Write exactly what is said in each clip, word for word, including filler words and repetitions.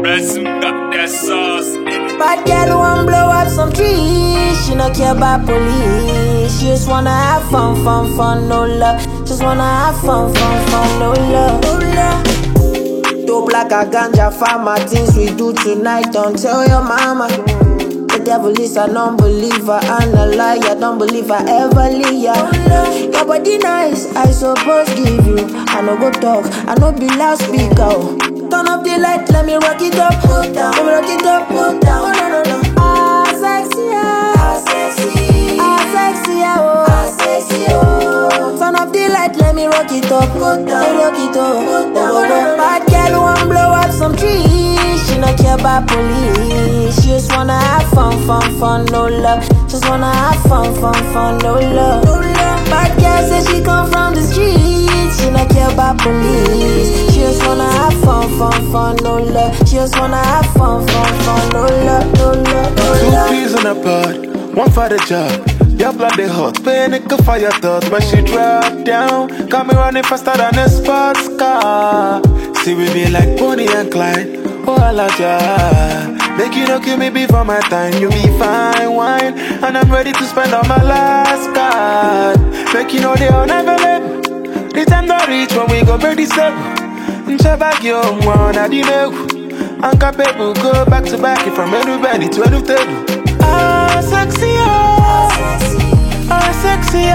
Resin got that sauce in it. Bad girl want blow up some trees. She no care about police. She just wanna have fun, fun, fun, no love. Just wanna have fun, fun, fun, no love. No love. Dope like a ganja farmer. Things we do tonight, don't tell your mama. The devil is an unbeliever and a liar. Don't believe I ever leave ya. Your body nice, I suppose give you. I no go talk, I no be loudspeaker. Turn up the light, let me rock it up, put down. Let me rock it up, put down. Oh no no no. Ah sexy, ah sexy, ah sexy, oh, ah sexy, oh. Turn up the light, let me rock it up, put down. Let me rock it up, put down. Oh, no. Bad girl want blow up some trees. She no care about police. She just wanna have fun, fun, fun, no love. Just wanna have fun, fun, fun, no love. No love. Bad girl say she come from the streets. She no care about police. She just wanna have fun, fun, fun, no love. She just wanna have fun, fun, fun, no love, no love, no love. Two peas in a pod, one for the job. Your blood they hot, pay nickel for your thoughts. When she drop down, got me running faster than a sports car. See we be like Bonnie and Clyde. Oh I like ya. Make you no kill me before my time. You be fine wine, and I'm ready to spend all my last card. Make you know they all never let. The time not reach when we go ready set. Nchabak yo mwana dinegu. Anka people go back to back from everybody to everybody. Ah sexy oh, ah sexy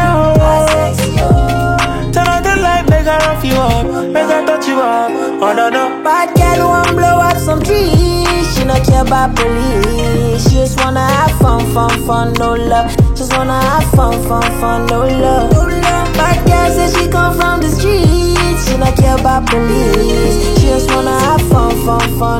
oh. Turn on the light, make her rough you up, make her touch you up. Oh no no. Bad girl want blow up some trees. She no care about police. She just wanna have fun, fun, fun, no love. Just wanna have fun, fun, fun, no love. No love. Bad girl say she come from the streets. She no care about police. She just wanna have fun, fun, fun.